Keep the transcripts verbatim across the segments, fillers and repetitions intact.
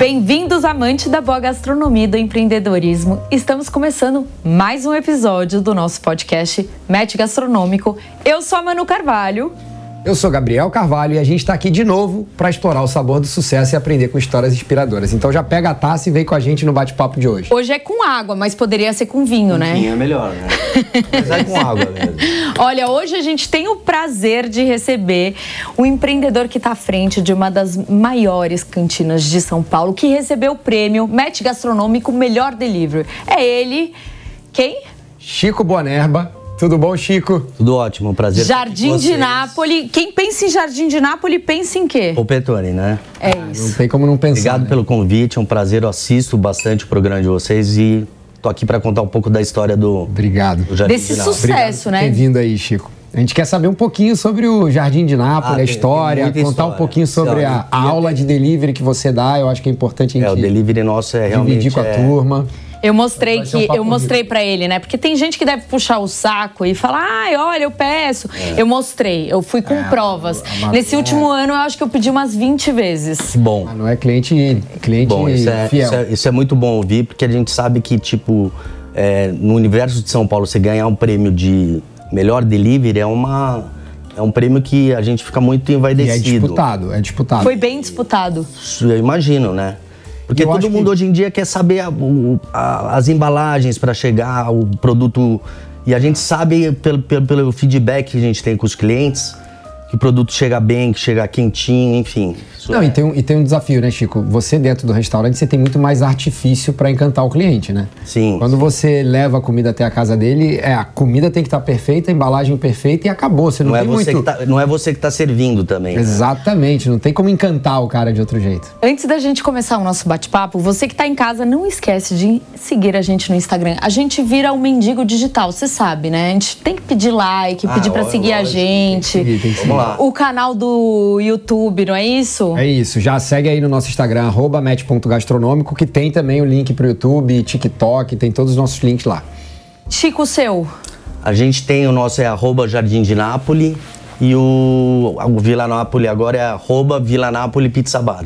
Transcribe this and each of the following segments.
Bem-vindos, amantes da boa gastronomia e do empreendedorismo. Estamos começando mais um episódio do nosso podcast Match Gastronômico. Eu sou a Manu Carvalho. Eu sou Gabriel Carvalho e a gente está aqui de novo para explorar o sabor do sucesso e aprender com histórias inspiradoras. Então já pega a taça e vem com a gente no bate-papo de hoje. Hoje é com água, mas poderia ser com vinho, né? Vinho é melhor, né? Mas é com água mesmo. Olha, hoje a gente tem o prazer de receber um empreendedor que está à frente de uma das maiores cantinas de São Paulo, que recebeu o prêmio Match Gastronômico Melhor Delivery. É ele, quem? Chico Bonerba. Tudo bom, Chico? Tudo ótimo, prazer. Jardim de Nápoles. Quem pensa em Jardim de Nápoles, pensa em quê? Polpettone, né? É ah, isso. Não tem como não pensar. Obrigado, né, pelo convite, é um prazer. Eu assisto bastante o programa de vocês e tô aqui para contar um pouco da história do, Obrigado. do Jardim Desse de Nápoles. sucesso, né? Obrigado por ter vindo aí, Chico. A gente quer saber um pouquinho sobre o Jardim de Nápoles, Ah, a tem- história, tem muita contar um história. pouquinho sobre Sim, a, ó, a e- aula de delivery que você dá. Eu acho que é importante a É, o gente delivery nosso é realmente... dividir com a é- turma. Eu mostrei Vai ser um que papo eu mostrei pra ele, né? Porque tem gente que deve puxar o saco e falar: "Ai, olha, eu peço". É. Eu mostrei, eu fui com É, provas. a Manu- Nesse é. último ano eu acho que eu pedi umas vinte vezes. Bom, Ah, não é cliente, cliente bom isso, é, fiel. isso, é, isso é muito bom ouvir, porque a gente sabe que, tipo, é, no universo de São Paulo, você ganhar um prêmio de melhor delivery é uma... É um prêmio que a gente fica muito E é envaidecido. disputado, é disputado. Foi bem disputado. Isso eu imagino, né? Porque Eu todo acho mundo que- hoje em dia quer saber a- o- a- as embalagens para chegar, o produto. E a gente sabe, pelo, pelo, pelo feedback que a gente tem com os clientes, que o produto chega bem, que chega quentinho, enfim. Isso Não, é- e tem, um, e tem um desafio, né, Chico? Você dentro do restaurante, você tem muito mais artifício para encantar o cliente, né? Sim. Quando você leva a comida até a casa dele, é, a comida tem que estar perfeita, a embalagem perfeita e acabou. Você não, Não é, tem você muito... que tá, não é você que tá servindo também. né? Exatamente, não tem como encantar o cara de outro jeito. Antes da gente começar o nosso bate-papo, você que tá em casa, não esquece de seguir a gente no Instagram. A gente vira um mendigo digital, você sabe, né? A gente tem que pedir like, Ah, pedir pra ó, seguir a lógico, gente. Tem que seguir, tem que Vamos lá. O canal do YouTube, não é isso? É isso, já segue aí no nosso Instagram, arroba match ponto gastronômico, que tem também o link pro YouTube, TikTok, tem todos os nossos links lá. Chico, o seu. A gente tem o nosso é arroba Jardim de Nápoles e o, o Vila Nápoles agora é arroba Vila Nápoles Pizza Bar.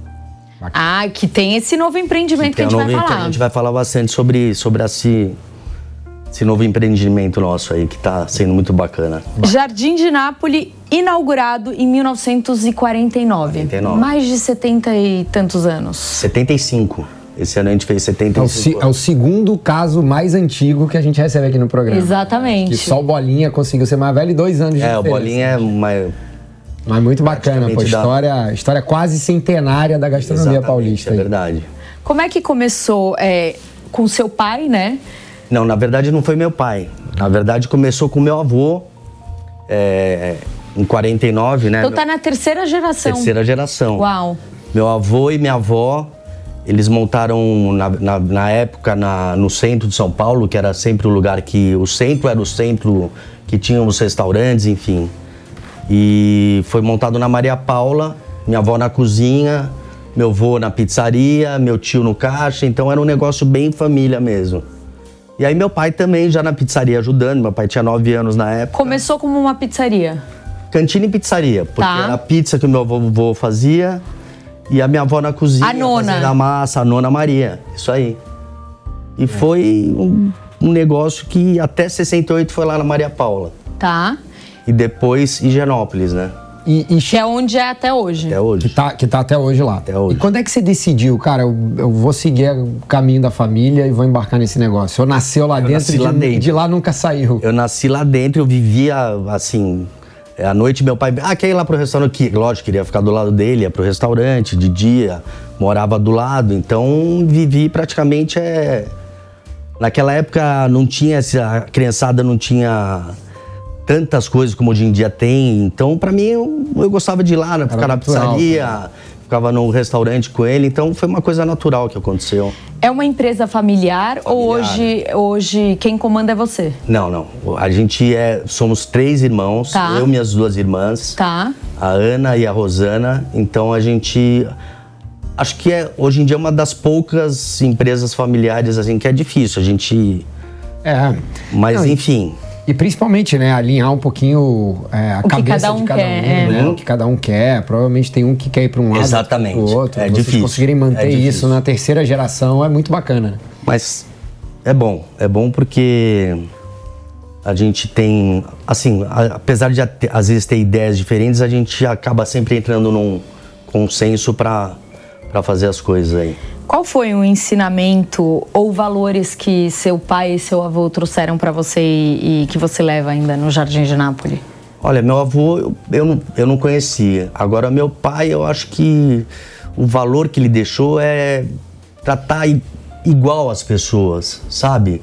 Ah, que tem esse novo empreendimento que, Tem a gente um vai novo- falar. A gente vai falar bastante sobre, sobre esse, esse novo empreendimento nosso aí, que tá sendo muito bacana. Jardim de Nápoles, inaugurado em mil novecentos e quarenta e nove. quarenta e nove. Mais de setenta e tantos anos. setenta e cinco. Esse ano a gente fez setenta É o, e se- cinco. é o segundo caso mais antigo que a gente recebe aqui no programa. Exatamente. Que só o Bolinha conseguiu ser mais velho e dois anos de É, o diferença. Bolinha é uma... Mas muito bacana, pô. Praticamente dá. História, história quase centenária da gastronomia Exatamente, paulista. é aí. verdade. Como é que começou é, com seu pai, né? Não, na verdade não foi meu pai. Na verdade começou com meu avô, é, em quarenta e nove, né? Então tá na terceira geração. Terceira geração. Uau. Meu avô e minha avó, eles montaram na, na, na época na, no centro de São Paulo, que era sempre o lugar que... O centro era o centro que tinha os restaurantes, enfim. E foi montado na Maria Paula, minha avó na cozinha, meu avô na pizzaria, meu tio no caixa, então era um negócio bem família mesmo. E aí meu pai também já na pizzaria ajudando, meu pai tinha nove anos na época. Começou como uma pizzaria. Cantina e pizzaria, porque Tá. era a pizza que o meu avô fazia e a minha avó na cozinha A nona. fazendo a massa, a nona Maria, isso aí. E foi um, um negócio que até sessenta e oito foi lá na Maria Paula. Tá? E depois Higienópolis, né? E, e Que é onde é até hoje. Até que, hoje. tá, que tá até hoje lá. Até hoje. E quando é que você decidiu, cara, eu, eu vou seguir o caminho da família e vou embarcar nesse negócio? Eu nasceu lá Eu dentro, nasci de, lá dentro. de lá nunca saiu. Eu nasci lá dentro, eu vivia assim. À noite meu pai, ah, quer ir lá pro restaurante? Que, lógico, queria ficar do lado dele, ia pro restaurante, de dia, morava do lado, então vivi praticamente é... Naquela época não tinha, essa, a criançada não tinha tantas coisas como hoje em dia tem, então pra mim eu, eu gostava de ir lá, né, ficar na natural, pizzaria, ficava no restaurante com ele, então foi uma coisa natural que aconteceu. É uma empresa familiar, ou hoje, hoje quem comanda é você? Não, não, a gente é, somos três irmãos, Tá. eu e minhas duas irmãs. Tá? A Ana e a Rosana, então a gente acho que é hoje em dia uma das poucas empresas familiares assim que é difícil a gente, É. mas Não, e- enfim, E principalmente, né, alinhar um pouquinho é, a o cabeça um de cada quer, um, é. né? O que cada um quer. Provavelmente tem um que quer ir para um lado, Exatamente. outro pro outro. É Vocês difícil. conseguirem manter É isso difícil. na terceira geração é muito bacana. Mas é bom, é bom porque a gente tem, assim, a- apesar de at- às vezes ter ideias diferentes, a gente acaba sempre entrando num consenso para para fazer as coisas aí. Qual foi o ensinamento ou valores que seu pai e seu avô trouxeram para você e, e que você leva ainda no Jardim de Nápoles? Olha, meu avô eu, eu, não, eu não conhecia. Agora, meu pai, eu acho que o valor que ele deixou é tratar i- igual as pessoas, sabe?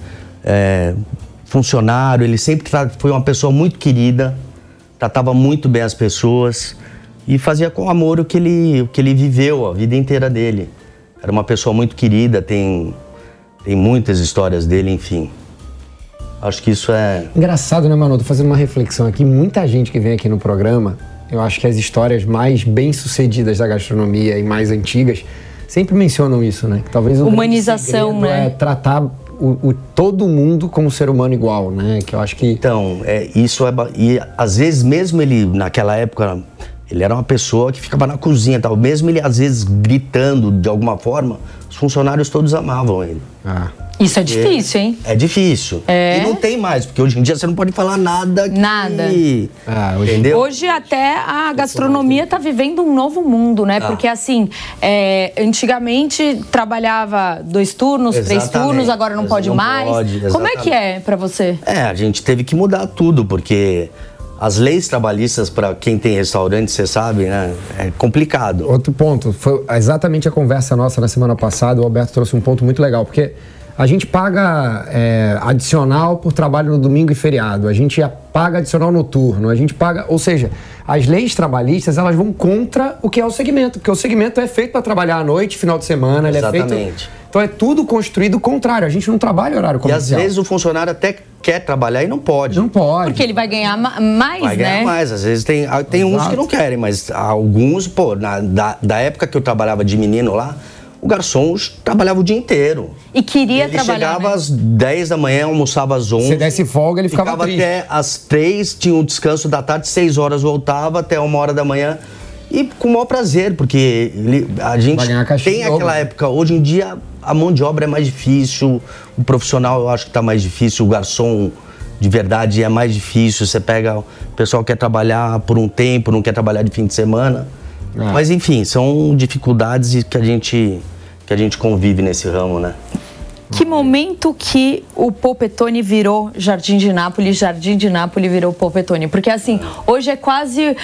É, funcionário, ele sempre tra- foi uma pessoa muito querida, tratava muito bem as pessoas e fazia com amor o que ele, o que ele viveu a vida inteira dele. Era uma pessoa muito querida, tem, tem muitas histórias dele, enfim. Acho que isso é... Engraçado, né, Manu? Tô fazendo uma reflexão aqui. Muita gente que vem aqui no programa, eu acho que as histórias mais bem-sucedidas da gastronomia e mais antigas sempre mencionam isso, né? Que talvez o grande Humanização, segredo né? é tratar o, o- todo mundo como ser humano igual, né? Que eu acho que... Então, é, isso é... ba- E às vezes mesmo ele, naquela época, ele era uma pessoa que ficava na cozinha e tal. Mesmo ele, às vezes, gritando de alguma forma, os funcionários todos amavam ele. Ah. Isso é difícil, hein? É difícil. É? E não tem mais, porque hoje em dia você não pode falar nada que... Nada. Ah, hoje- Entendeu? Hoje até a gastronomia está vivendo um novo mundo, né? Ah. Porque assim, é, antigamente trabalhava dois turnos, três Exatamente. turnos, agora não pode Não mais. pode, Como é que exatamente. é para você? É, a gente teve que mudar tudo, porque as leis trabalhistas, para quem tem restaurante, você sabe, né? É complicado. Outro ponto, foi exatamente a conversa nossa na semana passada, o Alberto trouxe um ponto muito legal, porque a gente paga é, adicional por trabalho no domingo e feriado, a gente paga adicional noturno, a gente paga, ou seja, as leis trabalhistas, elas vão contra o que é o segmento, porque o segmento é feito para trabalhar à noite, final de semana, ele é feito... Exatamente. Então é tudo construído contrário, a gente não trabalha horário E às comercial. vezes o funcionário até quer trabalhar e não pode. Não pode. Porque ele vai ganhar ma- mais, Vai ganhar né? mais. Às vezes tem, ah, tem uns Exato. que não querem, mas alguns, pô, na, da, da época que eu trabalhava de menino lá, o garçom trabalhava o dia inteiro. E queria Ele trabalhar, chegava né? às dez da manhã, almoçava às onze. Se desse folga, ele ficava ficava triste. até às três, tinha um descanso da tarde, seis horas voltava até uma hora da manhã. E com o maior prazer, porque ele- a gente Vai ganhar caixinha tem em dobro. aquela época. Hoje em dia, a mão de obra é mais difícil, o profissional eu acho que tá mais difícil, o garçom de verdade é mais difícil. Você pega, o pessoal quer trabalhar por um tempo, não quer trabalhar de fim de semana. Ah. Mas enfim, são dificuldades que a gente, que a gente convive nesse ramo, né? Que momento que o Polpettone virou Jardim de Nápoles, Jardim de Nápoles virou Polpettone? Porque assim, hoje é quase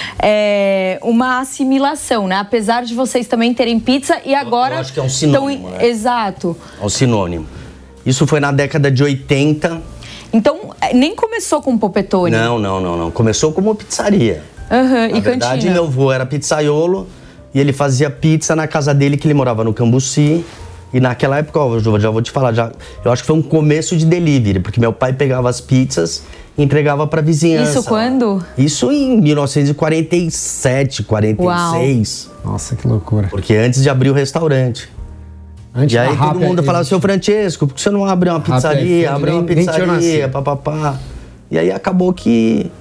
é, uma assimilação, né? Apesar de vocês também terem pizza e agora... eu acho que é um sinônimo, estão- né? Exato. É um sinônimo. Isso foi na década de oitenta. Então, é, nem começou com o Polpettone. Não, não, não, não. Começou como pizzaria. Aham, Na e verdade, cantina. meu avô era pizzaiolo e ele fazia pizza na casa dele, que ele morava no Cambuci. E naquela época, ó, eu já vou te falar, já, eu acho que foi um começo de delivery, porque meu pai pegava as pizzas e entregava pra vizinhança. Isso quando? Isso em mil novecentos e quarenta e sete, quarenta e seis. Nossa, que loucura. Porque antes de abrir o restaurante. Antes E aí da todo Rappi mundo falava, existir. seu Francesco, por que você não abre uma Rappi pizzaria? é Abre uma nem- nem tinha pizzaria, nascido. papapá. E aí acabou que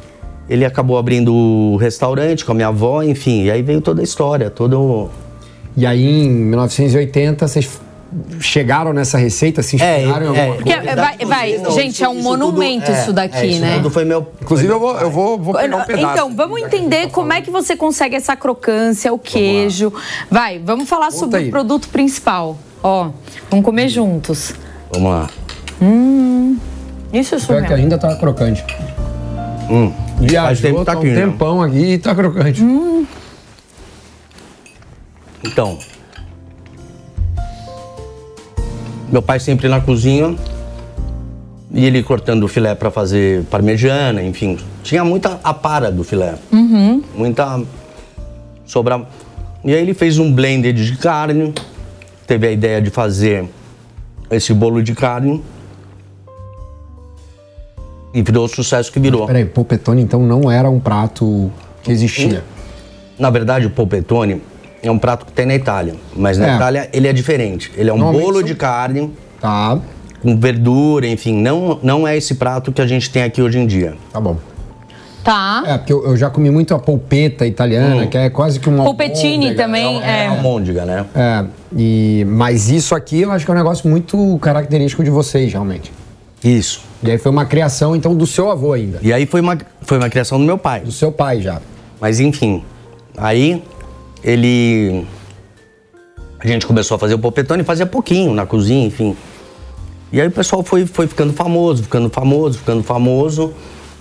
ele acabou abrindo o restaurante com a minha avó, enfim. E aí veio toda a história, todo... o- E aí, em mil novecentos e oitenta, vocês chegaram nessa receita, se inspiraram em É, é, alguma Porque, coisa? vai, vai, Não, gente, isso- é um isso monumento tudo- é, isso daqui, é, isso né? tudo foi meu... Inclusive, eu vou, eu vou, vou pegar um pedaço. Então, vamos entender como é que você consegue essa crocância, o queijo. Vai, vamos falar Conta sobre aí. o produto principal. Ó, vamos comer juntos. Vamos lá. Isso é Pior que surreal. ainda tá crocante. Hum. Faz Viajou, tempo que tá tá um aqui, né? tempão aqui e tá crocante. Então, meu pai sempre na cozinha e ele cortando o filé para fazer parmegiana, enfim. Tinha muita apara do filé. Muita sobra. E aí ele fez um blended de carne, teve a ideia de fazer esse bolo de carne e virou o sucesso que virou. Peraí, polpettone então não era um prato que existia. Na verdade, o polpettone é um prato que tem na Itália, mas na É. Itália ele é diferente. Ele é um Normalmente bolo são- de carne Tá. com verdura, enfim. Não, não é esse prato que a gente tem aqui hoje em dia. Tá bom. Tá. É, porque eu, eu já comi muito a polpetta italiana, hum. que é quase que uma polpettini almôndega. também, é. É almôndega, né? É, e, mas isso aqui eu acho que é um negócio muito característico de vocês, realmente. Isso. E aí foi uma criação, então, do seu avô ainda. E aí foi uma, foi uma criação do meu pai. Do seu pai já. Mas enfim, aí ele... A gente começou a fazer o polpettone e fazia pouquinho na cozinha, enfim. E aí o pessoal foi, foi ficando famoso, ficando famoso, ficando famoso.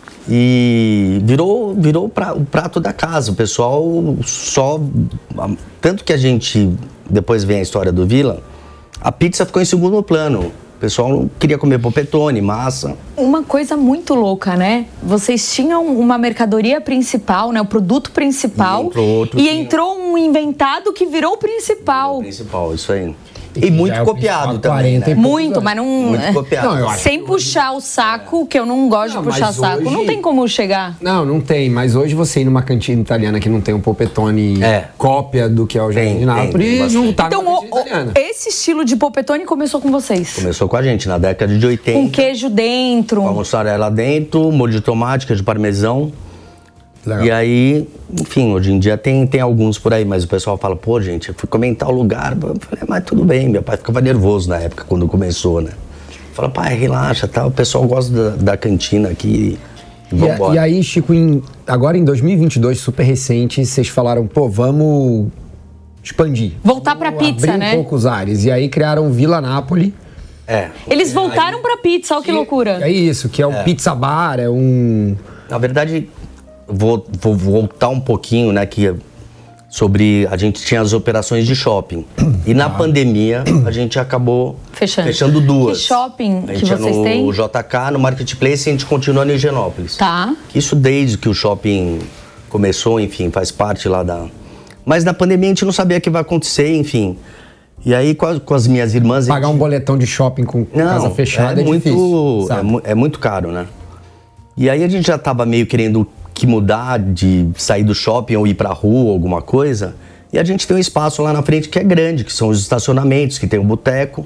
E virou, virou pra, o prato da casa. O pessoal só... Tanto que a gente, depois vem a história do Villa, a pizza ficou em segundo plano. O pessoal não queria comer polpettone, massa. Uma coisa muito louca, né? Vocês tinham uma mercadoria principal, né? O produto principal. E entrou outro E que... entrou um inventado que virou o principal. O principal, isso aí. E, e muito é copiado também, né? Muito, mas não... Muito copiado. Não, eu acho sem puxar o saco, que eu não gosto Não, de puxar mas saco. hoje- Não tem como chegar. Não, não tem. Mas hoje você ir numa cantina italiana que não tem um polpettone É. cópia do que é o Jardim Tem, de Nápoles, tem, tem não tá Então, numa o- cantina italiana. o- esse estilo de polpettone começou com vocês. Começou com a gente na década de oitenta. Com queijo dentro. Com a mussarela dentro, molho de tomate, queijo parmesão. Legal. E aí, enfim, hoje em dia tem, tem alguns por aí, mas o pessoal fala, pô, gente, eu fui comentar o lugar. Eu falei, mas tudo bem, meu pai ficava nervoso na época, quando começou, né? Fala, pai, relaxa, tá? O pessoal gosta da, da cantina aqui. E, E, a- vambora. e aí, Chico, em- agora em dois mil e vinte e dois, super recente, vocês falaram, pô, vamos expandir. Voltar pra Vamos pizza, abrir né? um pouco os ares. E aí criaram Villa Napoli. É. Eles voltaram pra pizza, olha que loucura. É isso, que é um pizza bar, é um... Na verdade, vou, vou voltar um pouquinho, né, que sobre a gente tinha as operações de shopping. E na pandemia a gente acabou Fechando. fechando duas. Que shopping a que gente ia vocês no têm? J K, no Marketplace, e a gente continua em Higienópolis. Tá. Isso desde que o shopping começou, enfim, faz parte lá da... Mas na pandemia a gente não sabia o que vai acontecer, enfim. E aí com, a- com as minhas irmãs... a Pagar gente- um boletão de shopping com não, casa fechada é, é muito, difícil, é, sabe? mu- é muito caro, né? E aí a gente já tava meio querendo que mudar de sair do shopping ou ir pra rua, alguma coisa. E a gente tem um espaço lá na frente que é grande, que são os estacionamentos, que tem um boteco.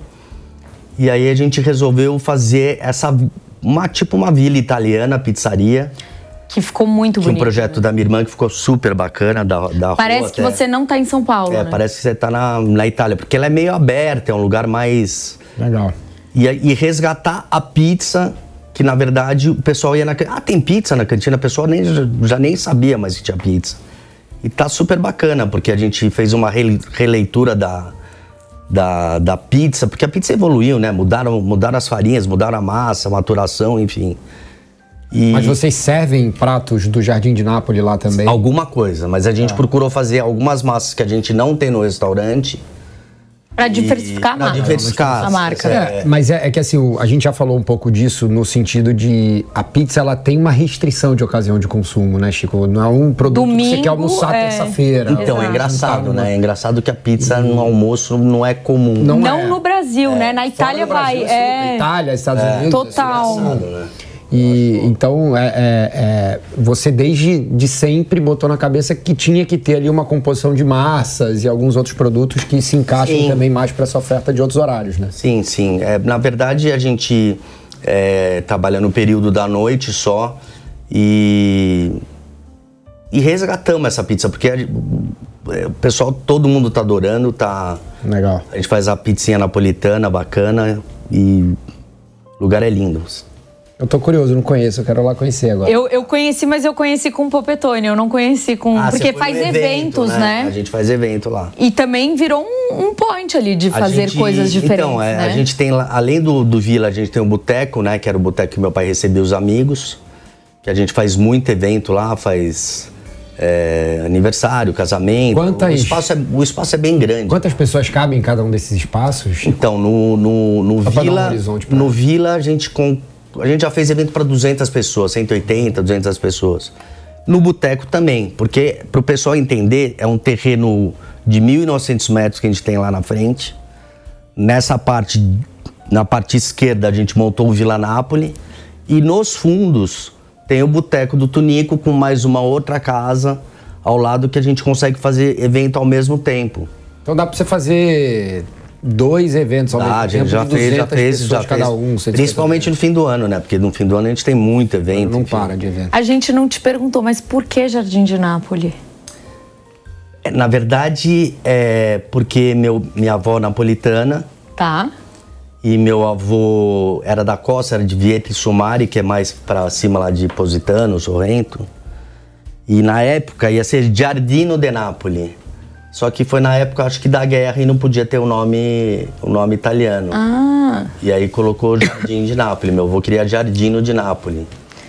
E aí a gente resolveu fazer essa, uma, tipo uma vila italiana, pizzaria. Que ficou muito Que um bonito. projeto da minha irmã que ficou super bacana, da, da Parece rua que até. você não tá em São Paulo, É, né? parece que você tá na, na Itália, porque ela é meio aberta, é um lugar mais... Legal. E, e resgatar a pizza, que na verdade o pessoal ia na cantina. Ah, tem pizza na cantina? A pessoa nem, já, já nem sabia mais que tinha pizza. E tá super bacana, porque a gente fez uma rele- releitura da, da, da pizza, porque a pizza evoluiu, né? Mudaram, mudaram as farinhas, mudaram a massa, a maturação, enfim. E Mas vocês servem pratos do Jardim de Nápoles lá também? alguma coisa, mas a gente procurou fazer algumas massas que a gente não tem no restaurante. Pra diversificar a pra marca. diversificar. A marca. É, mas é, é que assim, o- a gente já falou um pouco disso no sentido de a pizza ela tem uma restrição de ocasião de consumo, né, Chico? Não é um produto que você Domingo, quer almoçar é. terça-feira. Então, é Exato. engraçado, né? É engraçado que a pizza no almoço não é comum. Não Não é. no Brasil, né? Na Itália Fora do vai. Brasil, É... Itália, Estados Unidos. Total. assim, E então é, é, é, você desde de sempre botou na cabeça que tinha que ter ali uma composição de massas e alguns outros produtos que se encaixam Sim. também mais para essa oferta de outros horários, né? Sim, sim. É, na verdade, a gente é, trabalha no período da noite só e, e resgatamos essa pizza, porque a- é, o pessoal, todo mundo tá adorando, tá... Legal. A gente faz a pizzinha napolitana bacana e o lugar é lindo. Eu tô curioso, não conheço, eu quero lá conhecer agora. Eu, eu conheci, mas eu conheci com o polpettone. Eu não conheci com... Ah, porque você foi faz no evento, eventos, né? A gente faz evento lá. E também virou um, um point ali de A fazer gente- coisas diferentes, Então, é, né? a gente tem, lá- além do, do Villa, a gente tem o boteco, né? Que era o boteco que meu pai recebia os amigos. Que a gente faz muito evento lá, faz é, aniversário, casamento. Quantas- O espaço, é, o espaço é bem grande. Quantas pessoas cabem em cada um desses espaços? Então, no, no, no Só pra dar um Villa, horizonte pra- no Villa a gente, com, a gente já fez evento para duzentas pessoas, cento e oitenta, duzentas pessoas. No boteco também, porque para o pessoal entender, é um terreno de mil e novecentos metros que a gente tem lá na frente. Nessa parte, na parte esquerda, a gente montou o Villa Napoli. E nos fundos tem o boteco do Tunico com mais uma outra casa ao lado que a gente consegue fazer evento ao mesmo tempo. Então dá pra você fazer dois eventos ao Ah, mesmo a gente tempo já de fez, já duzentas fez, pessoas já cada fez. um. cento e cinquenta Principalmente no fim do ano, né? Porque no fim do ano a gente tem muito evento. Não enfim. para de evento. A gente não te perguntou, mas por que Jardim de Nápoles? Na verdade, é porque meu, minha avó é napolitana Tá. e meu avô era da costa, era de Vietri Sumari, que é mais pra cima lá de Positano, Sorrento. E na época ia ser Giardino de Napoli. Só que foi na época, acho que da guerra, e não podia ter o nome, o nome italiano. Ah. E aí colocou Jardim de Nápoles. Meu avô queria Giardino de Nápoles.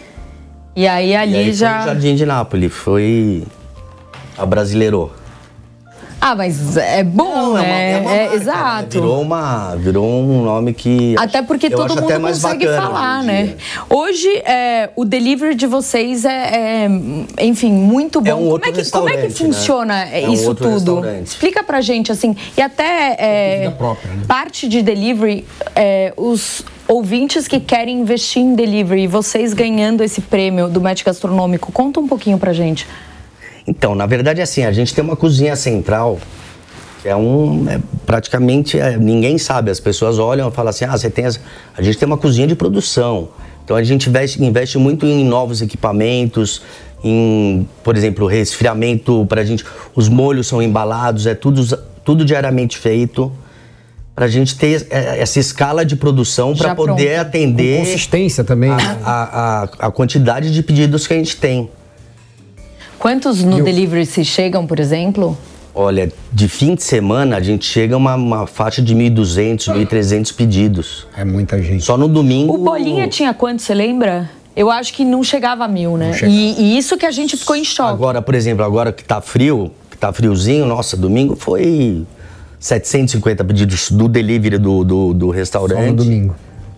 E aí ali E aí já. foi Jardim de Nápoles, foi a brasileirou. Ah, mas é bom, Não, né? é uma- é uma É, marca, exato. né? Virou, uma, virou um nome que... Até porque eu todo acho mundo até mais consegue bacana falar, hoje em né? dia. Hoje, é, o delivery de vocês é, é, enfim, muito bom. É um como, outro é que, como é que restaurante, né? funciona É um isso outro tudo? restaurante. Explica pra gente, assim. E até é, Vida própria, né? parte de delivery, é, os ouvintes que querem investir em delivery, vocês ganhando esse prêmio do Match Gastronômico, conta um pouquinho pra gente. Então, na verdade, assim, a gente tem uma cozinha central, que é um... É, praticamente, é, ninguém sabe. As pessoas olham e falam assim, ah, você tem... Essa... A gente tem uma cozinha de produção. Então, a gente investe, investe muito em novos equipamentos, em, por exemplo, resfriamento pra gente... Os molhos são embalados, é tudo, tudo diariamente feito, pra gente ter essa escala de produção para poder pronto. atender... Com consistência também. a, a, a, a quantidade de pedidos que a gente tem. Quantos no E o- delivery se chegam, por exemplo? Olha, de fim de semana a gente chega a uma, uma faixa de mil e duzentos, mil e trezentos pedidos. É muita gente. Só no domingo... O Bolinha tinha quanto, você lembra? Eu acho que não chegava a mil, né? chegava. E, e isso que a gente ficou em choque. Agora, por exemplo, agora que tá frio, que tá friozinho, nossa, domingo foi setecentos e cinquenta pedidos do delivery do, do, do restaurante. Só no domingo.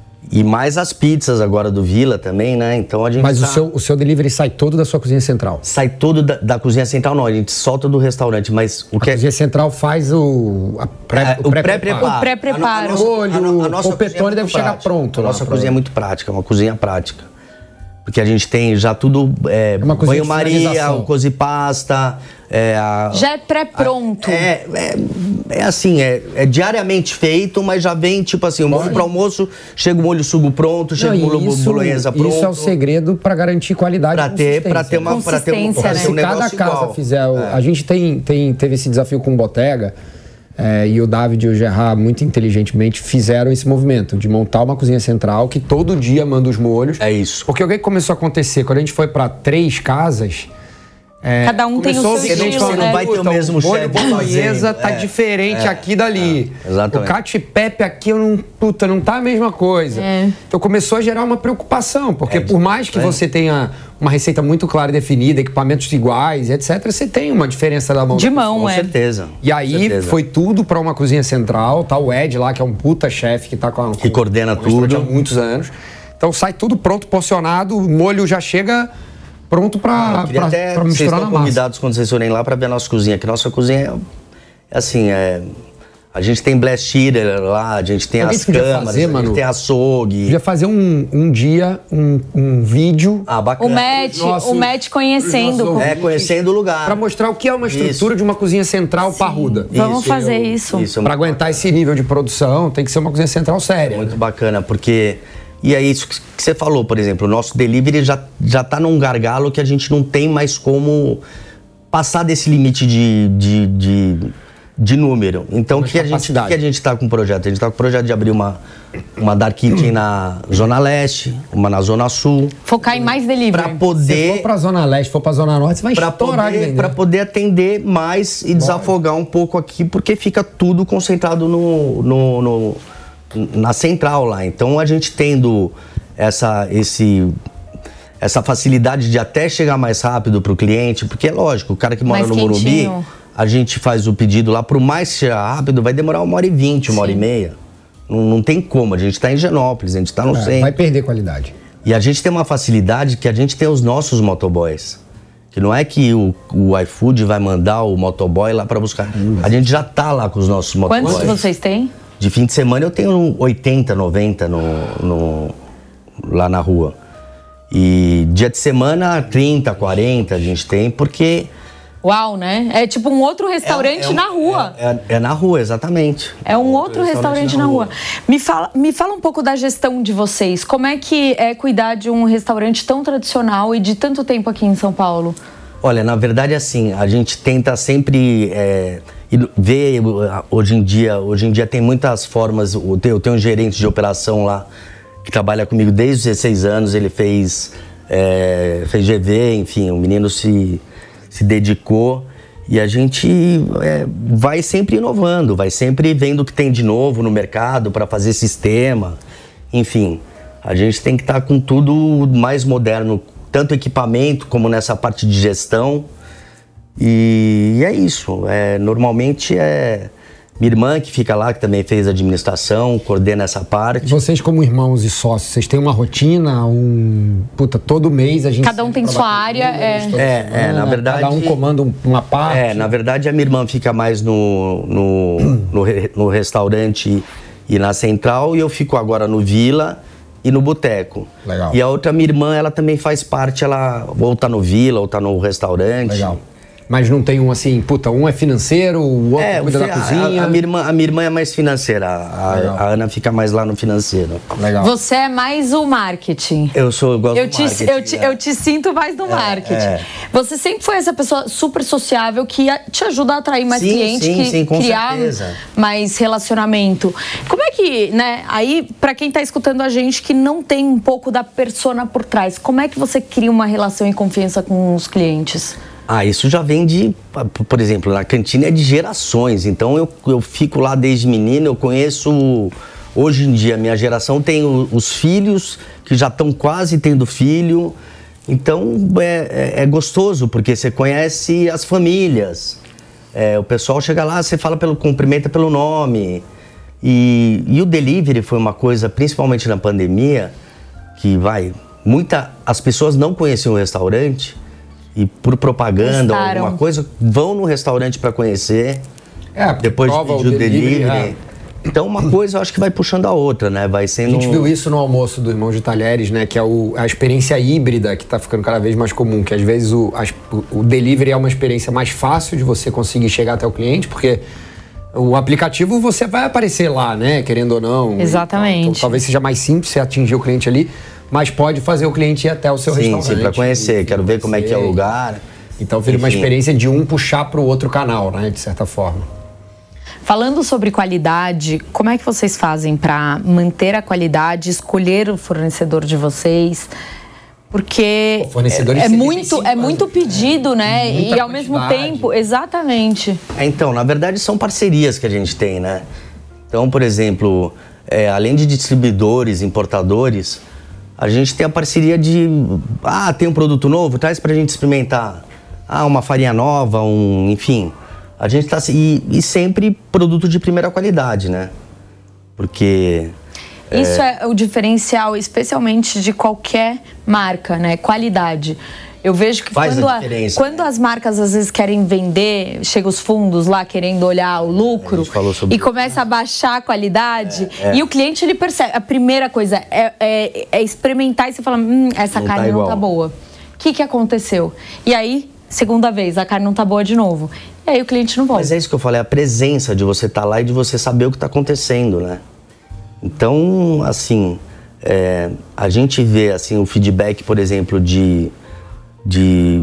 E mais as pizzas agora do Vila também, né? Então a gente Mas tá... o, seu, o seu delivery sai todo da sua cozinha central. Sai todo da, da cozinha central, não, a gente solta do restaurante, mas o que A é... cozinha central faz o, a pré, É, o pré-preparo. O pré-preparo. A no- a nossa- Molho, a no- a nossa o cozinha é petone muito deve chegar prática. pronto A lá nossa pra- cozinha é muito prática, é uma cozinha prática. Porque a gente tem já tudo, é, uma cozinha de banho-maria, finalização. o cozipasta, é, a, Já é pré-pronto. é, é, é assim, é, é diariamente feito, mas já vem tipo assim, o molho para almoço, chega o molho sugo pronto, chega Não, o molho isso, bolonhesa pronto. isso é o segredo para garantir qualidade Pra e ter, pra consistência, ter né? uma, pra ter um, Consistência, pra né? ter um Se cada negócio casa igual. fizer... o- É. A gente tem, tem, teve esse desafio com o Bottega, é, e o David e o Gerard, muito inteligentemente, fizeram esse movimento de montar uma cozinha central que todo dia manda os molhos. É isso. Porque o que começou a acontecer? Quando a gente foi para três casas... é, Cada um tem o começou seu os clientes estilo, falando, né? Não vai ter o "Puta, mesmo molho chefe bolonhesa fazendo." tá É, diferente é, aqui e dali. é, exatamente. O cacio e pepe aqui, eu não, puta, não tá a mesma coisa. É. Então começou a gerar uma preocupação, porque É, por mais que é. você tenha uma receita muito clara e definida, equipamentos iguais, etcétera, você tem uma diferença da mão. De da mão, Com é. certeza. E com aí certeza. foi tudo para uma cozinha central, tá o Ed lá, que é um puta chefe que tá com a, Que coordena com o restaurante tudo. há muitos anos. Então sai tudo pronto, porcionado, o molho já chega pronto Eu para queria até vocês misturar na estão massa. convidados quando vocês forem lá para ver a nossa cozinha, que a nossa cozinha é, é assim, é, a gente tem blast chiller lá, a gente tem Sabe o as que podia câmaras, fazer, a gente Manu? tem açougue. Podia fazer um, um dia, um, um vídeo Ah, O bacana. Matt, nossos- o Matt conhecendo. os nossos É, conhecendo o lugar. para mostrar o que é uma estrutura Isso. de uma cozinha central parruda. Vamos Isso, fazer eu- isso. Isso, é Para muito aguentar esse nível de produção, tem que ser uma cozinha central séria. Muito bacana, porque... E é isso que você falou, por exemplo, o nosso delivery já, já tá num gargalo que a gente não tem mais como passar desse limite de, de, de, de número. Então, o Mais que a gente capacidade. que a gente tá com o projeto? A gente tá com o projeto de abrir uma, uma Dark Kitchen na Zona Leste, uma na Zona Sul, Focar em mais delivery. para Se for poder... pra Zona Leste, for pra Zona Norte, você vai Para estourar de poder, vender. pra poder atender mais e desafogar um pouco aqui, porque fica tudo concentrado no, no, no- na central lá. Então a gente tendo essa, esse, essa facilidade de até chegar mais rápido para o cliente, porque é lógico, o cara que mora Mais no Morumbi, quentinho. a gente faz o pedido lá, por mais que chegar rápido, vai demorar uma hora e vinte, uma hora e meia. Não, não tem como, a gente está em Higienópolis, a gente está no É, centro. vai perder qualidade. E a gente tem uma facilidade que a gente tem os nossos motoboys. Que não é que o, o iFood vai mandar o motoboy lá para buscar. A gente já tá lá com os nossos motoboys. Quantos vocês têm? De fim de semana eu tenho oitenta, noventa no, no, lá na rua. E dia de semana, trinta, quarenta a gente tem, porque Uau, né? É tipo um outro restaurante é, é um, na rua. É, é, é na rua, exatamente. É um outro, outro restaurante, restaurante na rua. rua. Me fala, me fala um pouco da gestão de vocês. Como é que é cuidar de um restaurante tão tradicional e de tanto tempo aqui em São Paulo? Olha, na verdade, assim, a gente tenta sempre é, ver, hoje em dia, hoje em dia tem muitas formas. Eu tenho um gerente de operação lá que trabalha comigo desde os dezesseis anos, ele fez, é, fez G V, enfim, o menino se... se dedicou e a gente é, vai sempre inovando, vai sempre vendo o que tem de novo no mercado para fazer sistema, enfim, a gente tem que estar tá com tudo mais moderno, tanto equipamento como nessa parte de gestão e, e é isso, é, normalmente é minha irmã que fica lá, que também fez administração, coordena essa parte. Vocês como irmãos e sócios, vocês têm uma rotina, um... Puta, todo mês a gente... Cada um tem sua área, é... É, é, na verdade... Cada um comanda uma parte. É, na verdade a minha irmã fica mais no, no, no, no restaurante e na central, e eu fico agora no Vila e no Boteco. Legal. E a outra minha irmã, ela também faz parte, ela ou tá no Vila, ou tá no restaurante. Legal. Mas não tem um assim, puta, um é financeiro, o outro é, cuida da cozinha. A, a, minha irmã, a minha irmã é mais financeira, a, a Ana fica mais lá no financeiro. Legal. Você é mais o marketing. Eu sou, eu gosto eu do te, marketing. Eu te, é. eu te sinto mais no é, marketing. É. Você sempre foi essa pessoa super sociável que te ajuda a atrair mais sim, clientes, sim, que sim, com criar certeza. mais relacionamento. Como é que, né, aí pra quem tá escutando a gente que não tem um pouco da persona por trás, como é que você cria uma relação e confiança com os clientes? Ah, isso já vem de, por exemplo, na cantina é de gerações, então eu, eu fico lá desde menino, eu conheço, hoje em dia, minha geração tem o, os filhos que já estão quase tendo filho, então é, é, é gostoso, porque você conhece as famílias, é, o pessoal chega lá, você fala pelo, cumprimenta pelo nome, e, e o delivery foi uma coisa, principalmente na pandemia, que vai, muita, as pessoas não conheciam o restaurante, e por propaganda ou alguma coisa, vão no restaurante para conhecer, é, depois de pedir o delivery. delivery. É. Então uma coisa eu acho que vai puxando a outra, né? Vai sendo... A gente viu isso no almoço do Irmãos de Talheres, né? Que é o, a experiência híbrida que tá ficando cada vez mais comum, que às vezes o, as, o delivery é uma experiência mais fácil de você conseguir chegar até o cliente, porque o aplicativo você vai aparecer lá, né? Querendo ou não. Exatamente. Então, talvez seja mais simples você atingir o cliente ali, mas pode fazer o cliente ir até o seu sim, restaurante. Sim, para conhecer, quero ver como é que é o lugar. Então vira uma experiência de um puxar para o outro canal, né, de certa forma. Falando sobre qualidade, como é que vocês fazem para manter a qualidade, escolher o fornecedor de vocês? Porque é, é muito, é muito pedido, né? E ao mesmo tempo, exatamente. É, então, na verdade, são parcerias que a gente tem, né? Então, por exemplo, é, além de distribuidores, importadores, a gente tem a parceria de, ah, tem um produto novo, traz pra gente experimentar. Ah, uma farinha nova, um, enfim. A gente tá, e, e sempre produto de primeira qualidade, né? Porque... Isso é, é o diferencial, especialmente de qualquer marca, né? Qualidade. Eu vejo que Faz quando, a a, diferença, quando né? as marcas às vezes querem vender, chega os fundos lá querendo olhar o lucro e começa a baixar a qualidade é, é. e o cliente ele percebe. A primeira coisa é, é, é experimentar e você fala, hum, essa não carne tá não tá boa. O que que aconteceu? E aí, segunda vez, a carne não tá boa de novo. E aí o cliente não volta. Mas é isso que eu falei, a presença de você estar tá lá e de você saber o que tá acontecendo, né? Então, assim, é, a gente vê assim, o feedback, por exemplo, de... de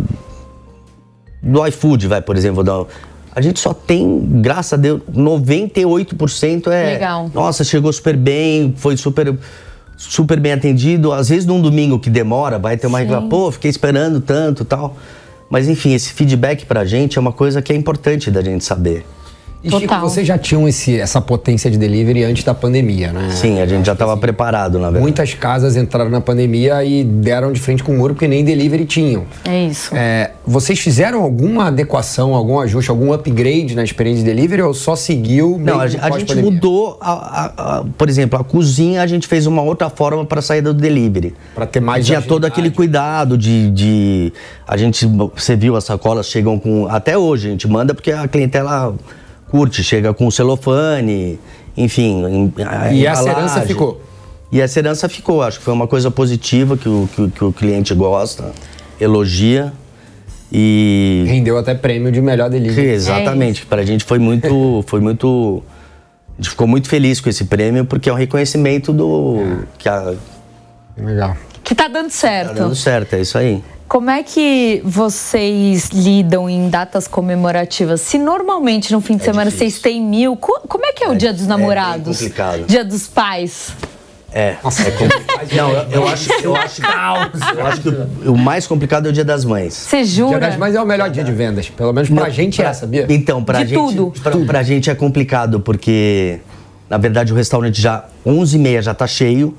do iFood, vai, por exemplo, da, a gente só tem, graças a Deus, noventa e oito por cento é... Legal. Nossa, chegou super bem, foi super, super bem atendido. Às vezes, num domingo que demora, vai ter uma reclamação, pô, fiquei esperando tanto e tal. Mas, enfim, esse feedback pra gente é uma coisa que é importante da gente saber. E Chico, vocês já tinham esse, essa potência de delivery antes da pandemia, né? Sim, a gente já estava assim, preparado, na verdade. Muitas casas entraram na pandemia e deram de frente com o muro porque nem delivery tinham. É isso. É, vocês fizeram alguma adequação, algum ajuste, algum upgrade na experiência de delivery ou só seguiu? Não, a, a gente mudou, a, a, a, por exemplo, a cozinha a gente fez uma outra forma para a saída do delivery. Para ter mais Tinha agilidade. Todo aquele cuidado de, de... A gente, você viu, as sacolas chegam com... Até hoje, a gente manda porque a clientela... curte, chega com celofane, enfim... A e essa herança ficou? E essa herança ficou, acho que foi uma coisa positiva que o, que, que o cliente gosta, elogia. E rendeu até prêmio de melhor delivery. Exatamente, é pra gente foi muito, foi muito, a gente ficou muito feliz com esse prêmio, porque é um reconhecimento do é. que a, legal. Que tá dando certo. Tá dando certo, é isso aí. Como é que vocês lidam em datas comemorativas? Se normalmente no fim de é semana difícil. Vocês têm mil, como é que é o é, Dia dos Namorados? É complicado. Dia dos Pais? É, Nossa, é complicado. Não, eu, eu acho, eu acho, eu acho que o, o mais complicado é o Dia das Mães. Você jura? O Dia das Mães é o melhor dia de vendas, pelo menos pra Não, gente pra, é, sabia? Então, pra de gente, tudo. Pra, pra gente é complicado, porque na verdade o restaurante já onze e meia já tá cheio.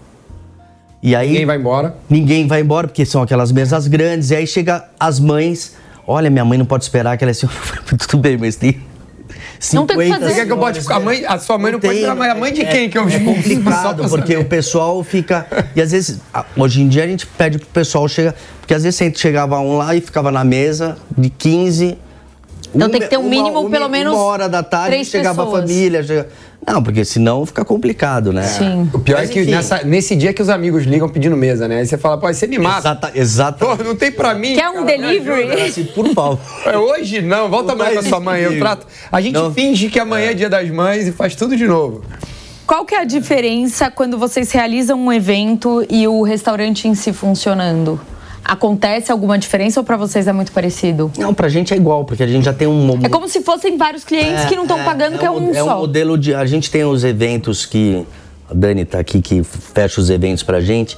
E aí ninguém vai embora. Ninguém vai embora, porque são aquelas mesas grandes. E aí chega as mães. Olha, minha mãe não pode esperar que ela é assim. Tudo bem, mas tem não tem o que fazer. Quer que eu bote a mãe? A sua mãe não, não pode esperar, mas a mãe de quem é, que eu É complicado, porque o pessoal fica... E às vezes, hoje em dia a gente pede pro pessoal chegar... Porque às vezes a gente chegava um lá e ficava na mesa de quinze... Então uma, tem que ter um mínimo, uma, pelo uma, menos uma hora da tarde, chegava pessoas. A família... Chega... Não, porque senão fica complicado, né? Sim. O pior Mas, é que nessa, nesse dia que os amigos ligam pedindo mesa, né? Aí você fala, pô, você me mata. Exata, exato. Pô, não tem pra mim. Quer um cara, delivery? Assim, por favor. É hoje? Não, volta amanhã com a sua mãe. Eu trato. A gente não. finge que amanhã é. é Dia das Mães e faz tudo de novo. Qual que é a diferença quando vocês realizam um evento e o restaurante em si funcionando? Acontece alguma diferença ou pra vocês é muito parecido? Não, pra gente é igual, porque a gente já tem um... É como se fossem vários clientes é, que não estão é, pagando, é que é um, um é só. É um modelo de... A gente tem os eventos que... A Dani tá aqui, que fecha os eventos pra gente.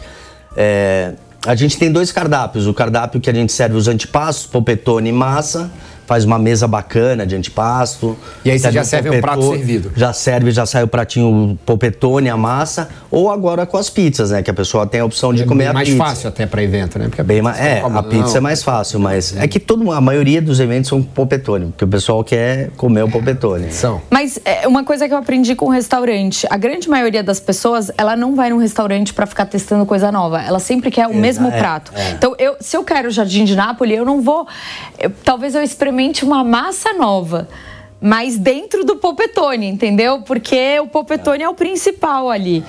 É, a gente tem dois cardápios. O cardápio que a gente serve os antipastos, polpettone e massa. Faz uma mesa bacana de antipasto. E aí você já serve um prato servido. Já serve, já sai o pratinho polpettone, a massa. Ou agora com as pizzas, né? Que a pessoa tem a opção de é comer a mais pizza. Mais fácil até para evento, né? Porque bem, é, a pizza é mais fácil, mas é que todo, a maioria dos eventos são polpettone, porque o pessoal quer comer o polpettone. São. Mas é, uma coisa que eu aprendi com o restaurante, a grande maioria das pessoas, ela não vai num restaurante para ficar testando coisa nova. Ela sempre quer o Exato, mesmo é, prato. É. Então, eu, se eu quero Jardim de Nápoles, eu não vou... Eu, talvez eu experimente uma massa nova, mas dentro do polpettone, entendeu? Porque o polpettone é o principal ali.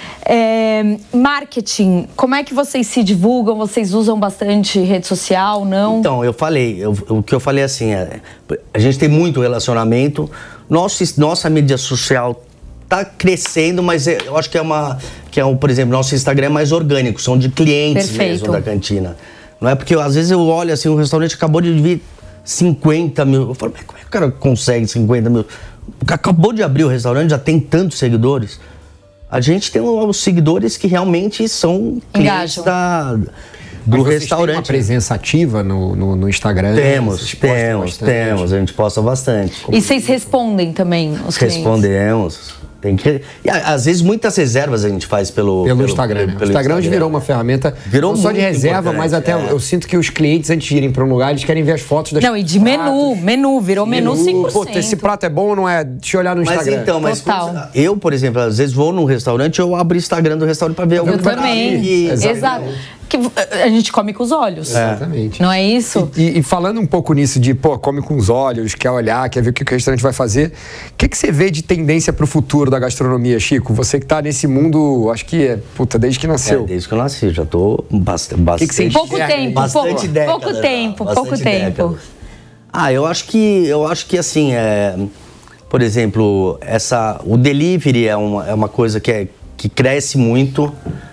É, marketing, como é que vocês se divulgam? Vocês usam bastante rede social, não? Então, eu falei, eu, o que eu falei assim, é, a gente tem muito relacionamento, nosso, nossa mídia social tá crescendo, mas eu acho que é uma, que é um, por exemplo, nosso Instagram é mais orgânico, são de clientes Perfeito. mesmo da cantina. Não é porque às vezes eu olho assim, o restaurante acabou de vir cinquenta mil. Eu falo, mas como é que o cara consegue cinquenta mil? Acabou de abrir o restaurante, já tem tantos seguidores. A gente tem os seguidores que realmente são clientes da, do mas vocês restaurante. Tem uma presença ativa no, no, no Instagram? Temos, temos, temos. A gente posta bastante. E vocês respondem também os clientes? Respondemos. Tem que... E, às vezes muitas reservas a gente faz pelo, pelo, pelo Instagram. Pelo, né? pelo o Instagram Instagram virou uma ferramenta virou não só de reserva, mas até é. eu sinto que os clientes, antes de irem para um lugar, eles querem ver as fotos das Não, e de pratos. menu, menu, virou menu, menu cinco por cento. Pô, esse prato é bom ou não é? Deixa eu olhar no Instagram. Mas então, mas Total. eu, por exemplo, às vezes vou num restaurante, eu abro o Instagram do restaurante para ver algum Eu também, que... exato. Que a gente come com os olhos. É. Exatamente. Não é isso? E, e, e falando um pouco nisso de, pô, come com os olhos, quer olhar, quer ver o que o restaurante vai fazer. O que, que você vê de tendência pro futuro da gastronomia, Chico? Você que tá nesse mundo, acho que é, puta, desde que nasceu. É, desde que eu nasci, já tô bastante... bastante que que você pouco é, tempo, bastante pouco, década, pouco tempo, já, pouco tempo. Década. Ah, eu acho que, eu acho que assim, é, por exemplo, essa, o delivery é uma, é uma coisa que, é, que cresce muito.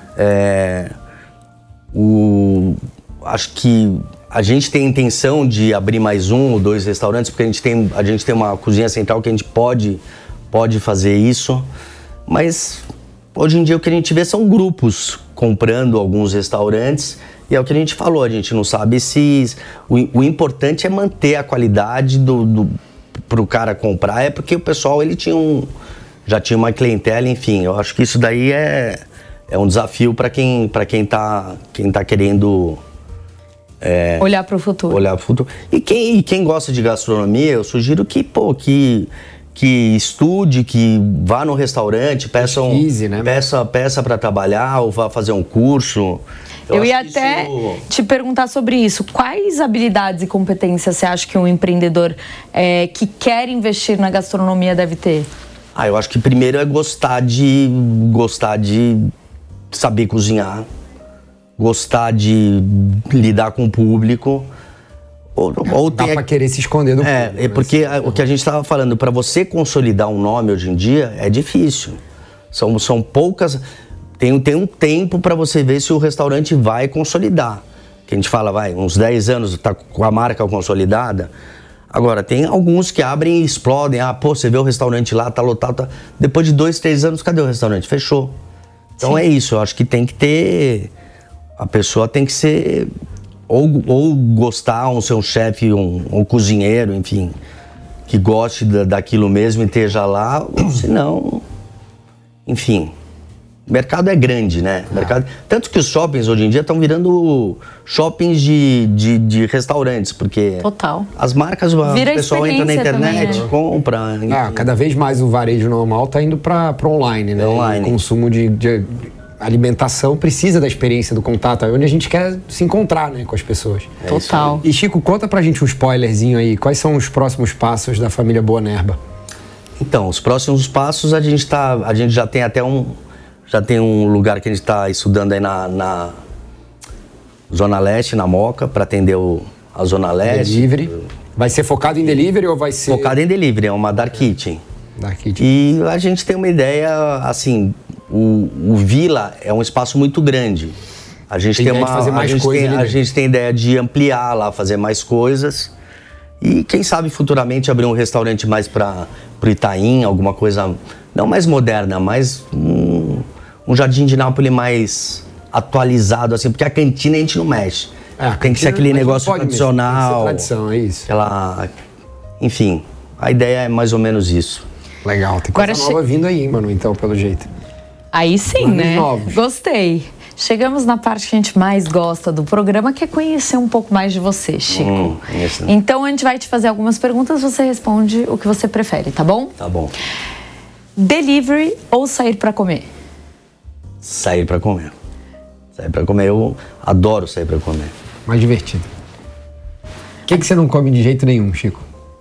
É, O, acho que a gente tem a intenção de abrir mais um ou dois restaurantes, porque a gente tem, a gente tem uma cozinha central que a gente pode, pode fazer isso. Mas hoje em dia o que a gente vê são grupos comprando alguns restaurantes. E é o que a gente falou, a gente não sabe se... O, o importante é manter a qualidade do, do, pro cara comprar, é porque o pessoal ele tinha um, já tinha uma clientela, enfim. Eu acho que isso daí é... É um desafio para quem para quem tá quem tá querendo é, olhar para o futuro. Olhar para o futuro. E quem e quem gosta de gastronomia, eu sugiro que pô que que estude, que vá no restaurante, peça um, Pesquise, né? peça peça para trabalhar ou vá fazer um curso. Eu, eu ia até isso... te perguntar sobre isso. Quais habilidades e competências você acha que um empreendedor é, que quer investir na gastronomia deve ter? Ah, eu acho que primeiro é gostar de gostar de saber cozinhar, gostar de lidar com o público. Ou, ou Dá tem pra querer se esconder do É, público, é porque né? a- o que a gente estava falando, para você consolidar um nome hoje em dia é difícil. São, são poucas. Tem, tem um tempo para você ver se o restaurante vai consolidar. Que a gente fala, vai, uns dez anos tá com a marca consolidada. Agora, tem alguns que abrem e explodem. Ah, pô, você vê o restaurante lá, tá lotado. Tá... Depois de dois, três anos, cadê o restaurante? Fechou. Então Sim. é isso, eu acho que tem que ter. A pessoa tem que ser. Ou, ou gostar, ou ser um chefe, um, um cozinheiro, enfim, que goste da, daquilo mesmo e esteja lá, ou senão. Enfim. O mercado é grande, né? O mercado, tanto que os shoppings hoje em dia estão virando shoppings de, de, de restaurantes, porque Total. as marcas, o Vira pessoal entra na experiência internet, também, né? compra. Enfim. Ah, cada vez mais o varejo normal tá indo para online, né? Online. O consumo de, de alimentação precisa da experiência do contato, é onde a gente quer se encontrar, né, com as pessoas. Total. E Chico, conta pra gente um spoilerzinho aí, quais são os próximos passos da família Boanerba? Então, os próximos passos a gente tá, a gente já tem até um, já tem um lugar que a gente está estudando aí na, na Zona Leste, na Moca, para atender o, a Zona Leste. Delivery. Vai ser focado em delivery ou vai ser... Focado em delivery, é uma Dark Kitchen. Dark Kitchen. E a gente tem uma ideia, assim, o, o Vila é um espaço muito grande. A gente Tem tem, ideia de uma, fazer a mais gente coisa tem, ali a dentro. gente tem ideia de ampliar lá, fazer mais coisas. E quem sabe futuramente abrir um restaurante mais para o Itaim, alguma coisa não mais moderna, mas um, um Jardim de Nápoles mais atualizado, assim, porque a cantina a gente não mexe. É, a tem que ser cantina aquele não negócio pode mexer, tradicional. tem que ser tradição, é isso. Aquela, enfim, a ideia é mais ou menos isso. Legal, tem Agora coisa che- nova vindo aí, hein, Manu, então, pelo jeito. Aí sim, Planos né? novos. Gostei. Chegamos na parte que a gente mais gosta do programa, que é conhecer um pouco mais de você, Chico. Hum, isso. Então a gente vai te fazer algumas perguntas, você responde o que você prefere, tá bom? Tá bom. Delivery ou sair pra comer? Sair pra comer. Sair pra comer, eu adoro sair pra comer. Mais divertido. O que, que você não come de jeito nenhum, Chico?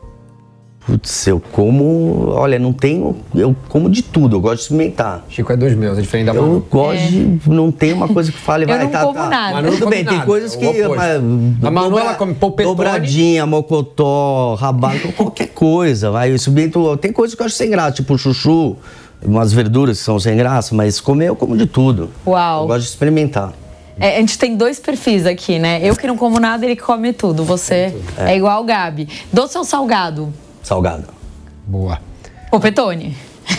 Putz, eu como, olha, não tenho, eu como de tudo, eu gosto de experimentar. Chico é dos meus, é diferente da Eu Manu. gosto de, não tem uma coisa que fale, Eu vai, não tá, como tá. nada. Manu não Tudo come bem, tem nada, coisas o que... oposto. A Manu, ela come polpetone. Dobradinha, mocotó, rabado, qualquer coisa, vai. Eu experimento, tem coisas que eu acho sem graça, tipo chuchu, umas verduras que são sem graça, mas comer eu como de tudo. Uau. Eu gosto de experimentar. É, a gente tem dois perfis aqui, né? Eu que não como nada, ele come tudo. Você é, igual o Gabi. Doce ou salgado? Salgado. Boa. Ou petone?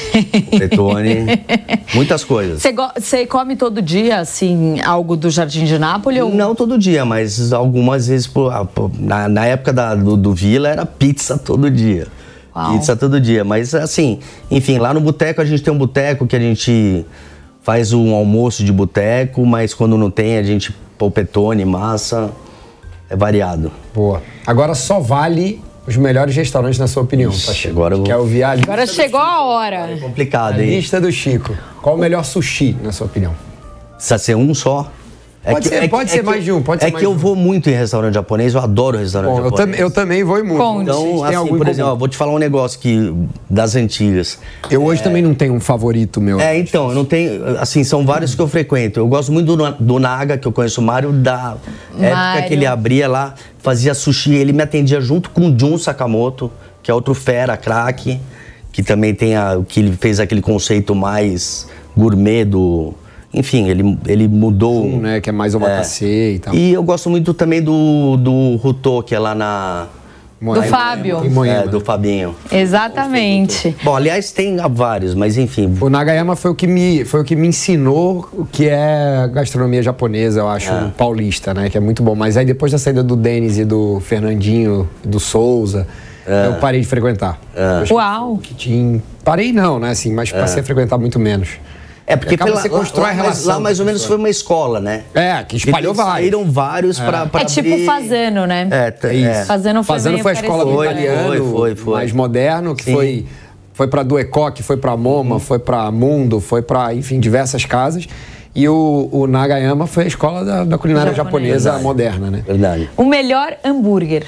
Petone, muitas coisas. Você go- Você come todo dia, assim, algo do Jardim de Nápoles? Ou... Não todo dia, mas algumas vezes, pô, ah, pô, na, na época da- do, do Vila era pizza todo dia. Uau. Pizza todo dia, mas assim, enfim, lá no boteco a gente tem um boteco que a gente faz um almoço de boteco, mas quando não tem a gente polpetone, massa, é variado. Boa. Agora só vale os melhores restaurantes, na sua opinião, tá, Chico? agora eu vou- Quer ouvir a lista, Agora chegou a hora. É a complicado, hein? lista do Chico. Qual o melhor sushi, na sua opinião? Precisa ser um só? Pode ser- pode ser que- mais de um, pode é ser que mais eu de um. vou muito em restaurante japonês, eu adoro restaurante Bom, eu, japonês. tam- eu também vou e muito. Conte. Vocês Então, têm assim, algum por em exemplo, comum? ó, vou te falar um negócio que, das antigas. Eu hoje também não tenho um favorito meu. É, então, eu não tenho. Assim, são vários que eu frequento. Eu gosto muito do, do Naga, que eu conheço o Mário, da época Mário. que ele abria lá, fazia sushi. Ele me atendia junto com o Jun Sakamoto, que é outro fera, craque, que também tem a. Que ele fez aquele conceito mais gourmet do. Enfim, ele, ele mudou. Um, né, que é mais omakase e tal. E eu gosto muito também do, do Rutô, que é lá na. Moema. Do Fábio. Em Moema. É, do Fabinho. Exatamente. Bom, aliás, tem vários, mas enfim. O Nagayama foi o que me, foi o que me ensinou o que é gastronomia japonesa, eu acho, É. paulista, né? Que é muito bom. Mas aí depois da saída do Denis e do Fernandinho, do Souza, eu parei de frequentar. Depois que- Uau. que tinha- Parei não, né? Assim, mas passei a frequentar muito menos. É porque Acaba pela, você constrói lá, a lá, relação lá mais ou com a menos pessoa. foi uma escola, né? É, que espalhou Eles vários. saíram vários pra, pra É tipo abrir- Fazano, né? É, tá- É isso. é. Fazano foi Fazendo meio foi a escola do parecido, né? italiano, Foi, foi, foi. mais moderno, que Sim. foi, foi para Duecoque, foi para Moma, foi para Mundo, foi para, enfim, diversas casas. E o, o Nagayama foi a escola da, da culinária Japonesa. japonesa moderna, né? Verdade. O melhor hambúrguer.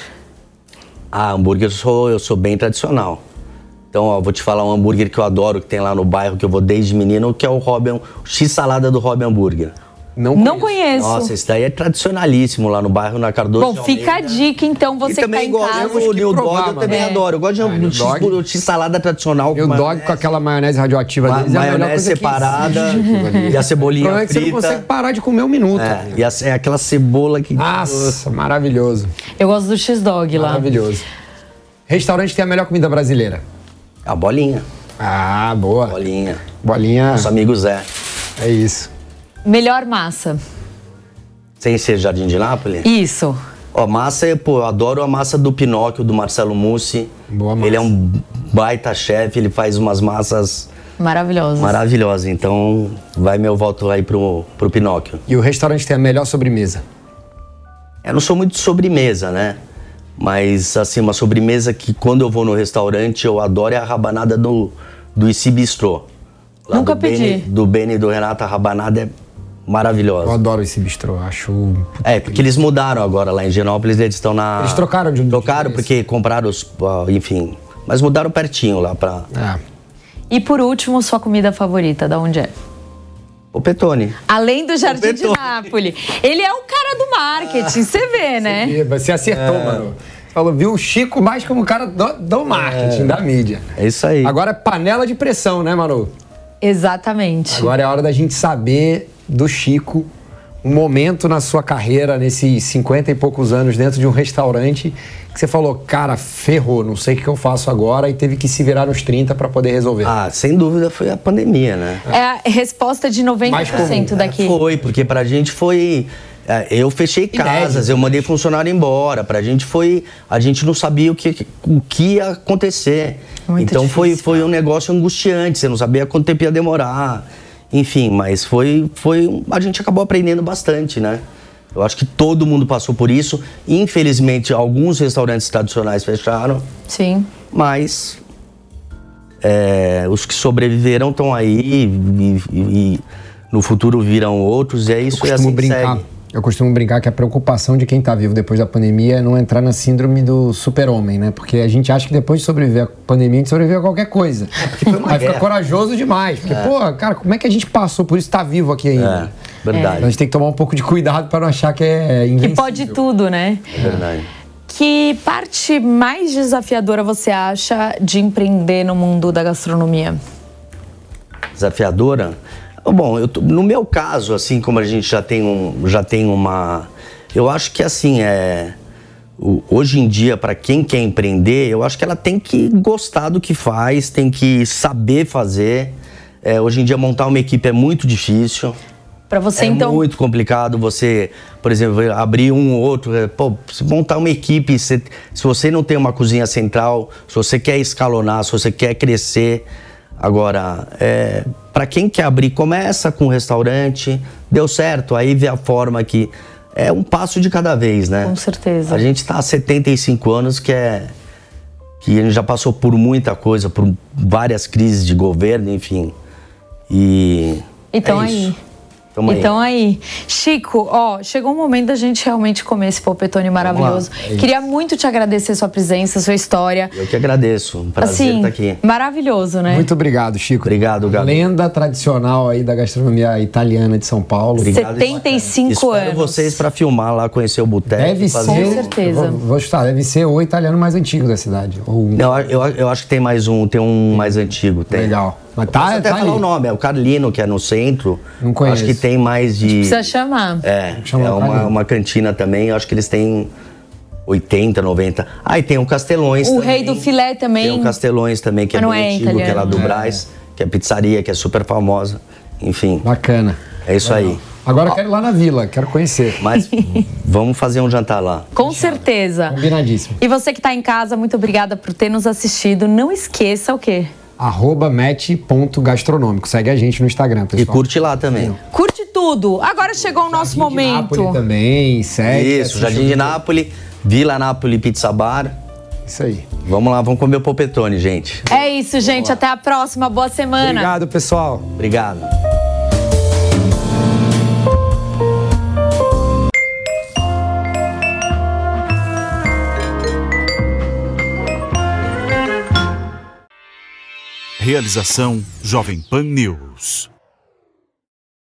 Ah, hambúrguer eu sou, eu sou bem tradicional. Então, ó, vou te falar um hambúrguer que eu adoro, que tem lá no bairro, que eu vou desde menino, que é o Robin, o X-salada do Robin Hambúrguer. Não conheço. Não conheço. Nossa, esse daí é tradicionalíssimo lá no bairro, na Cardoso. Bom, fica a dica então, você que tá em casa. O New Dog eu também é. adoro. Eu gosto de um ah, X, salada tradicional. E o dog com aquela maionese radioativa Ma deles é a maionese separada e a cebolinha frita. É que você não consegue parar de comer um minuto. É, e a, é aquela cebola que... Nossa, maravilhoso. Eu gosto do X-Dog lá. Maravilhoso. Restaurante que tem a melhor comida brasileira? A bolinha. Ah, boa. Bolinha. Bolinha. Nosso amigo Zé. É isso. Melhor massa? Sem ser Jardim de Nápoles? Isso. Ó, massa, pô, eu adoro a massa do Pinóquio, do Marcelo Mussi. Boa massa. Ele é um baita chefe, ele faz umas massas... Maravilhosas. Maravilhosas. Então, vai meu voto aí pro, pro Pinóquio. E o restaurante que tem a melhor sobremesa? Eu não sou muito de sobremesa, né? Mas, assim, uma sobremesa que quando eu vou no restaurante eu adoro é a rabanada do, do Ici Bistrô. Lá Nunca do pedi. Beni, do Beni e do Renato, a rabanada é maravilhosa. Eu adoro esse bistrô, acho... É, porque eles mudaram agora lá em Higienópolis, eles estão na... Eles trocaram de um... Trocaram porque compraram os... Enfim, mas mudaram pertinho lá pra... É. E por último, sua comida favorita, da onde é? O Petone. Além do Jardim de Petone. Nápoles. Ele é o cara do marketing, você vê, né? Você acertou, É. mano. Falou, viu o Chico mais como um cara do, do marketing, É. da mídia. É isso aí. Agora é panela de pressão, né, Manu? Exatamente. Agora é a hora da gente saber do Chico um momento na sua carreira, nesses cinquenta e poucos anos, dentro de um restaurante, que você falou, cara, ferrou, não sei o que eu faço agora, e teve que se virar nos trinta para poder resolver. Ah, sem dúvida foi a pandemia, né? É a resposta de noventa por cento comum, daqui. Foi, porque pra gente foi... é, Eu fechei casas, Inédito. eu mandei funcionário embora. Pra gente foi... A gente não sabia o que, o que ia acontecer. Muito então foi, difícil, foi um negócio angustiante, você não sabia quanto tempo ia demorar. Enfim, mas foi, foi... A gente acabou aprendendo bastante, né? Eu acho que todo mundo passou por isso. Infelizmente, alguns restaurantes tradicionais fecharam. Sim. Mas... é, os que sobreviveram estão aí e, e- e no futuro virão outros, e é isso, eu é costumo assim que brincar. segue. Eu costumo brincar que a preocupação de quem tá vivo depois da pandemia é não entrar na síndrome do super-homem, né? Porque a gente acha que depois de sobreviver à pandemia, a gente sobrevive a qualquer coisa. Vai ficar corajoso demais. Porque, pô, cara, como é que a gente passou por isso e tá vivo aqui ainda? É, verdade. Então a gente tem que tomar um pouco de cuidado para não achar que é invencível. Que pode tudo, né? É verdade. Que parte mais desafiadora você acha de empreender no mundo da gastronomia? Desafiadora? Bom, eu tô- no meu caso, assim, como a gente já tem, um, já tem uma... Eu acho que, assim, é... o- hoje em dia, para quem quer empreender, eu acho que ela tem que gostar do que faz, tem que saber fazer. É, hoje em dia, montar uma equipe é muito difícil. Pra você, É então... muito complicado você, por exemplo, abrir um ou outro. é, Pô, se montar uma equipe, se, se você não tem uma cozinha central, se você quer escalonar, se você quer crescer. Agora, é, para quem quer abrir, começa com um restaurante, deu certo, aí vê a forma que... É um passo de cada vez, né? Com certeza. A gente está há setenta e cinco anos, que é... que a gente já passou por muita coisa, por várias crises de governo, enfim. E... Então é aí. isso. Tamo aí. Então aí. Chico, ó, chegou o momento da gente realmente comer esse polpetone maravilhoso. Vamos lá, é isso. Queria muito te agradecer sua presença, sua história. Eu que agradeço. Um prazer assim, estar aqui. maravilhoso, né? Muito obrigado, Chico. Obrigado, Gabi. Lenda tradicional aí da gastronomia italiana de São Paulo. Obrigado. setenta e cinco Espero anos. vocês para filmar lá, conhecer o boteco. Deve fazer- ser. Com certeza. Vou, vou chutar, deve ser o italiano mais antigo da cidade. Ou... Não, eu, eu acho que tem mais um, tem um mais antigo. Tem. Legal. Mas Posso tá, até tá falar ali. o nome, é o Carlino, que é no centro. Não conheço. Acho que tem mais de... Precisa chamar. É, Chama é o uma, Carlino. uma cantina também, acho que eles têm oitenta, noventa. Ah, e tem o Castelões O também. Rei do Filé também. Tem o Castelões também, que é Mas não bem é antigo, que é lá italiano. do É. Brás, que é pizzaria, que é super famosa. Enfim, Bacana. é isso aí. Agora eu quero ir lá na vila, quero conhecer. Mas vamos fazer um jantar lá. Com certeza. Combinadíssimo. E você que está em casa, muito obrigada por ter nos assistido. Não esqueça o quê? Arroba match.gastronômico. Segue a gente no Instagram, pessoal. E curte lá também. Curte tudo. Agora chegou o nosso Jardim de momento. Nápoles também, segue. Isso, assiste Jardim o- de Nápoles, Vila Nápoles Pizza Bar. Isso aí. Vamos lá, vamos comer o polpetone, gente. É isso, gente. Até a próxima. Boa semana. Obrigado, pessoal. Obrigado. Realização Jovem Pan News.